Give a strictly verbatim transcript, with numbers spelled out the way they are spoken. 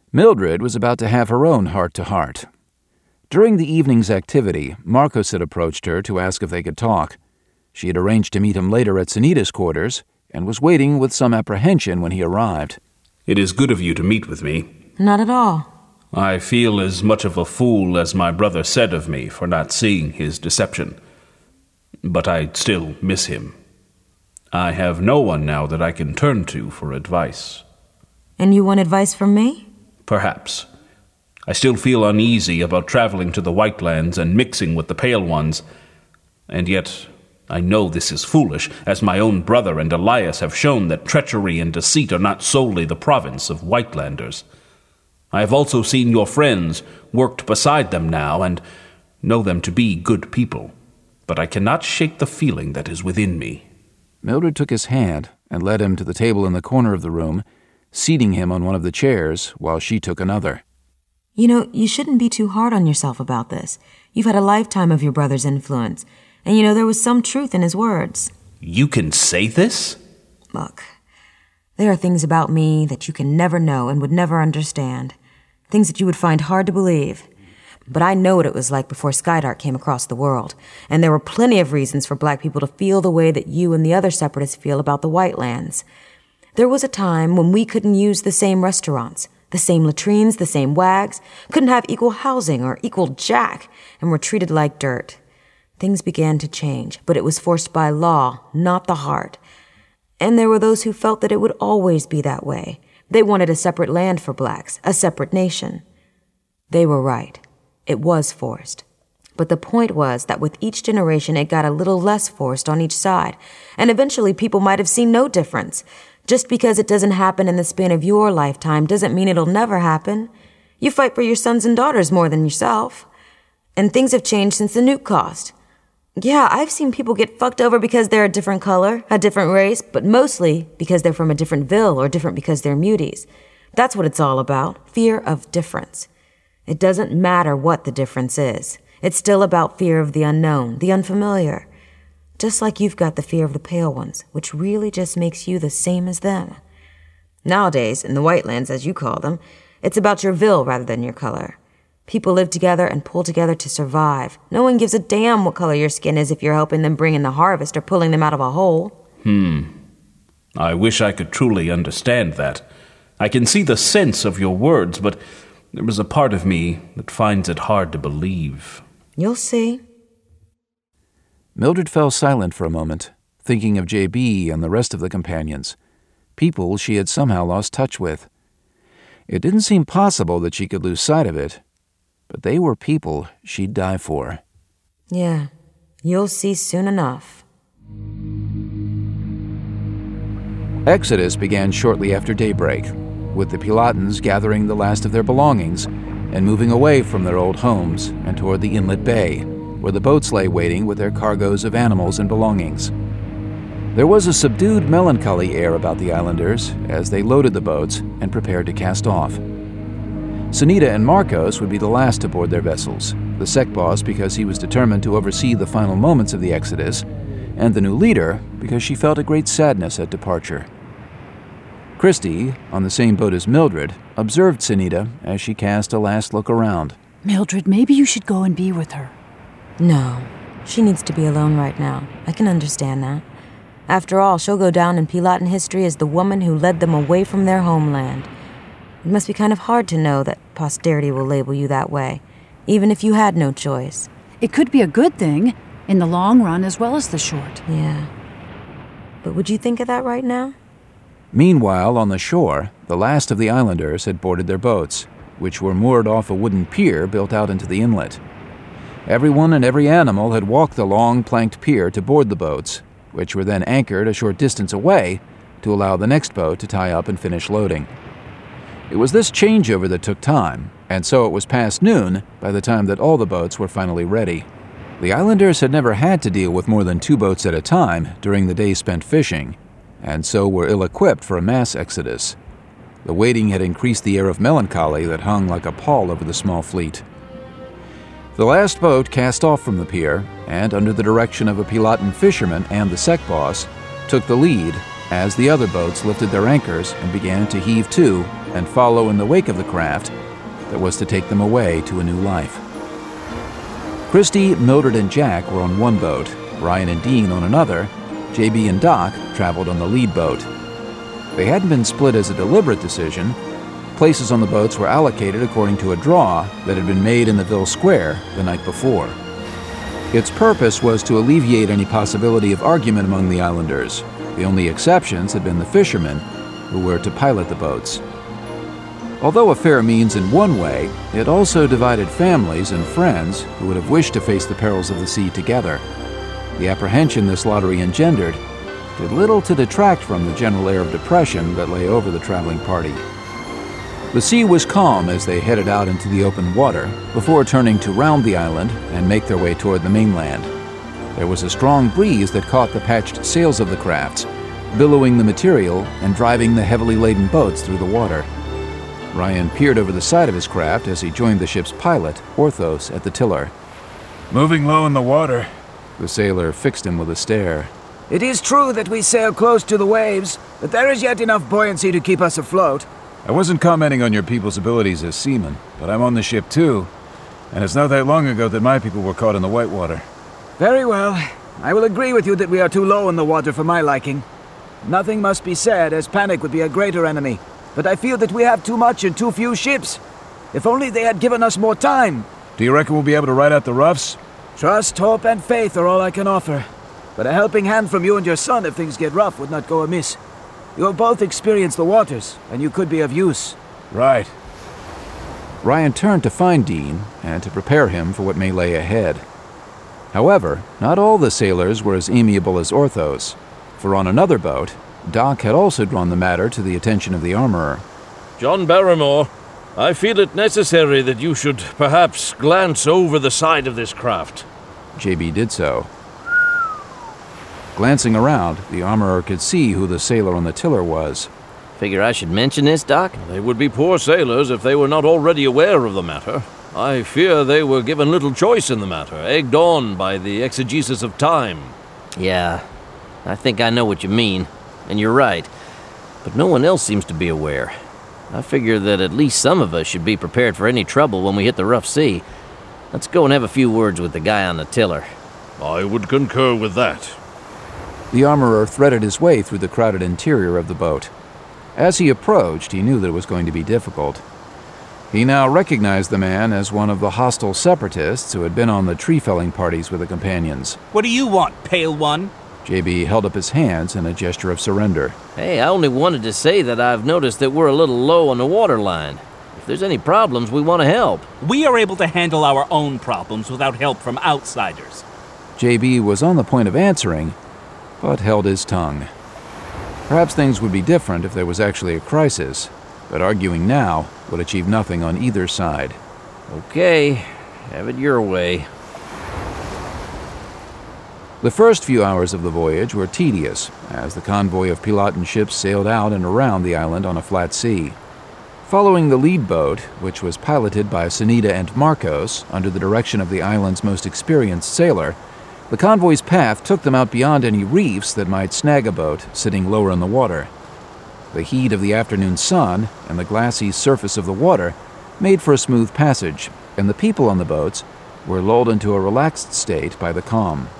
Mildred was about to have her own heart-to-heart. During the evening's activity, Marcos had approached her to ask if they could talk. She had arranged to meet him later at Sanida's quarters and was waiting with some apprehension when he arrived. It is good of you to meet with me. Not at all. I feel as much of a fool as my brother said of me for not seeing his deception. But I still miss him. I have no one now that I can turn to for advice. And you want advice from me? Perhaps. I still feel uneasy about traveling to the White Lands and mixing with the Pale Ones, and yet I know this is foolish, as my own brother and Elias have shown that treachery and deceit are not solely the province of Whitelanders. I have also seen your friends worked beside them now, and know them to be good people, but I cannot shake the feeling that is within me. Mildred took his hand and led him to the table in the corner of the room, seating him on one of the chairs while she took another. You know, you shouldn't be too hard on yourself about this. You've had a lifetime of your brother's influence, and you know there was some truth in his words. You can say this? Look, there are things about me that you can never know and would never understand. Things that you would find hard to believe. But I know what it was like before Skydark came across the world, and there were plenty of reasons for black people to feel the way that you and the other separatists feel about the White Lands. There was a time when we couldn't use the same restaurants, the same latrines, the same wags, couldn't have equal housing or equal jack, and were treated like dirt. Things began to change, but it was forced by law, not the heart. And there were those who felt that it would always be that way. They wanted a separate land for blacks, a separate nation. They were right. It was forced. But the point was that with each generation it got a little less forced on each side, and eventually people might have seen no difference. Just because it doesn't happen in the span of your lifetime doesn't mean it'll never happen. You fight for your sons and daughters more than yourself. And things have changed since the nuke cost. Yeah, I've seen people get fucked over because they're a different color, a different race, but mostly because they're from a different ville or different because they're muties. That's what it's all about, fear of difference. It doesn't matter what the difference is. It's still about fear of the unknown, the unfamiliar. Just like you've got the fear of the Pale Ones, which really just makes you the same as them. Nowadays, in the White Lands, as you call them, it's about your ville rather than your color. People live together and pull together to survive. No one gives a damn what color your skin is if you're helping them bring in the harvest or pulling them out of a hole. Hmm. I wish I could truly understand that. I can see the sense of your words, but there is a part of me that finds it hard to believe. You'll see. Mildred fell silent for a moment, thinking of J B and the rest of the companions, people she had somehow lost touch with. It didn't seem possible that she could lose sight of it, but they were people she'd die for. Yeah, you'll see soon enough. Exodus began shortly after daybreak, with the Pilatans gathering the last of their belongings and moving away from their old homes and toward the inlet bay, where the boats lay waiting with their cargoes of animals and belongings. There was a subdued melancholy air about the islanders as they loaded the boats and prepared to cast off. Sanita and Marcos would be the last to board their vessels, the sec boss because he was determined to oversee the final moments of the exodus, and the new leader because she felt a great sadness at departure. Christy, on the same boat as Mildred, observed Sanita as she cast a last look around. Mildred, maybe you should go and be with her. No, she needs to be alone right now. I can understand that. After all, she'll go down in Pilatan history as the woman who led them away from their homeland. It must be kind of hard to know that posterity will label you that way, even if you had no choice. It could be a good thing, in the long run as well as the short. Yeah. But would you think of that right now? Meanwhile, on the shore, the last of the islanders had boarded their boats, which were moored off a wooden pier built out into the inlet. Everyone and every animal had walked the long planked pier to board the boats, which were then anchored a short distance away to allow the next boat to tie up and finish loading. It was this changeover that took time, and so it was past noon by the time that all the boats were finally ready. The islanders had never had to deal with more than two boats at a time during the day spent fishing, and so were ill-equipped for a mass exodus. The waiting had increased the air of melancholy that hung like a pall over the small fleet. The last boat cast off from the pier, and under the direction of a Pilatan fisherman and the sec boss, took the lead as the other boats lifted their anchors and began to heave to and follow in the wake of the craft that was to take them away to a new life. Christy, Mildred, and Jack were on one boat, Ryan and Dean on another. J B and Doc traveled on the lead boat. They hadn't been split as a deliberate decision. Places on the boats were allocated according to a draw that had been made in the Ville Square the night before. Its purpose was to alleviate any possibility of argument among the islanders. The only exceptions had been the fishermen, who were to pilot the boats. Although a fair means in one way, it also divided families and friends who would have wished to face the perils of the sea together. The apprehension this lottery engendered did little to detract from the general air of depression that lay over the traveling party. The sea was calm as they headed out into the open water before turning to round the island and make their way toward the mainland. There was a strong breeze that caught the patched sails of the crafts, billowing the material and driving the heavily laden boats through the water. Ryan peered over the side of his craft as he joined the ship's pilot, Orthos, at the tiller. Moving low in the water. The sailor fixed him with a stare. It is true that we sail close to the waves, but there is yet enough buoyancy to keep us afloat. I wasn't commenting on your people's abilities as seamen, but I'm on the ship too, and it's not that long ago that my people were caught in the whitewater. Very well. I will agree with you that we are too low in the water for my liking. Nothing must be said, as panic would be a greater enemy, but I feel that we have too much and too few ships. If only they had given us more time. Do you reckon we'll be able to ride out the roughs? Trust, hope, and faith are all I can offer. But a helping hand from you and your son if things get rough would not go amiss. You have both experienced the waters, and you could be of use. Right. Ryan turned to find Dean and to prepare him for what may lay ahead. However, not all the sailors were as amiable as Orthos, for on another boat, Doc had also drawn the matter to the attention of the armorer. John Barrymore, I feel it necessary that you should perhaps glance over the side of this craft. J B did so. Glancing around, the armorer could see who the sailor on the tiller was. Figure I should mention this, Doc? They would be poor sailors if they were not already aware of the matter. I fear they were given little choice in the matter, egged on by the exegesis of time. Yeah, I think I know what you mean, and you're right. But no one else seems to be aware. I figure that at least some of us should be prepared for any trouble when we hit the rough sea. Let's go and have a few words with the guy on the tiller. I would concur with that. The armorer threaded his way through the crowded interior of the boat. As he approached, he knew that it was going to be difficult. He now recognized the man as one of the hostile separatists who had been on the tree-felling parties with the companions. What do you want, Pale One? J B held up his hands in a gesture of surrender. Hey, I only wanted to say that I've noticed that we're a little low on the waterline. If there's any problems, we want to help. We are able to handle our own problems without help from outsiders. J B was on the point of answering, but held his tongue. Perhaps things would be different if there was actually a crisis, but arguing now would achieve nothing on either side. Okay, have it your way. The first few hours of the voyage were tedious, as the convoy of Pilotan ships sailed out and around the island on a flat sea. Following the lead boat, which was piloted by Sunita and Marcos under the direction of the island's most experienced sailor, the convoy's path took them out beyond any reefs that might snag a boat sitting lower in the water. The heat of the afternoon sun and the glassy surface of the water made for a smooth passage, and the people on the boats were lulled into a relaxed state by the calm.